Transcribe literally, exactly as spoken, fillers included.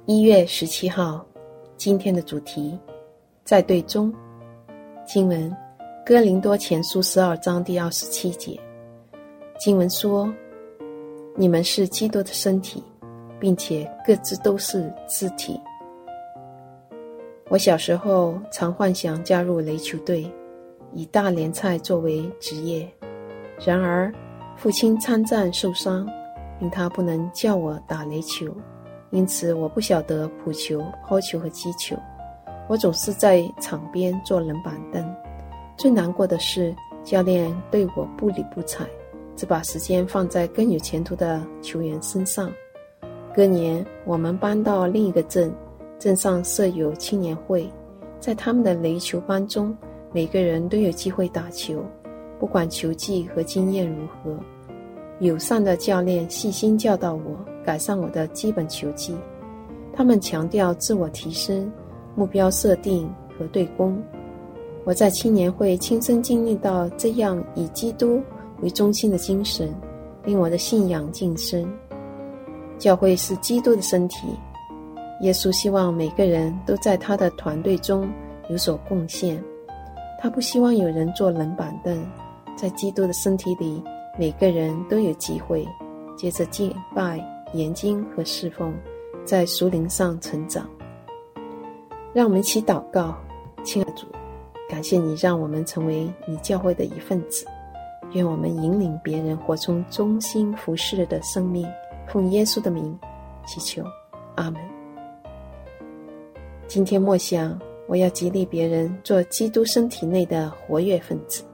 一月十七号，今天的主题在队中。经文哥林多前书十二章第二十七节，经文说，你们是基督的身体，并且各自都是肢体。我小时候常幻想加入垒球队，以大联赛作为职业。然而父亲参战受伤，令他不能叫我打垒球，因此我不晓得扑球、抛球和击球。我总是在场边坐冷板凳。最难过的是，教练对我不理不睬，只把时间放在更有前途的球员身上。隔年我们搬到另一个镇，镇上设有青年会，在他们的垒球班中，每个人都有机会打球，不管球技和经验如何。友善的教练细心教导我，改善我的基本球技。他们强调自我提升、目标设定和对攻。我在青年会亲身经历到这样以基督为中心的精神，令我的信仰晋升。教会是基督的身体，耶稣希望每个人都在他的团队中有所贡献。他不希望有人坐冷板凳，在基督的身体里，每个人都有机会接着敬拜、研经和侍奉，在属灵上成长。让我们一起祷告。亲爱的主，感谢你让我们成为你教会的一份子，愿我们引领别人活出忠心服侍的生命。奉耶稣的名祈求，阿们。今天默想，我要激励别人做基督身体内的活跃分子。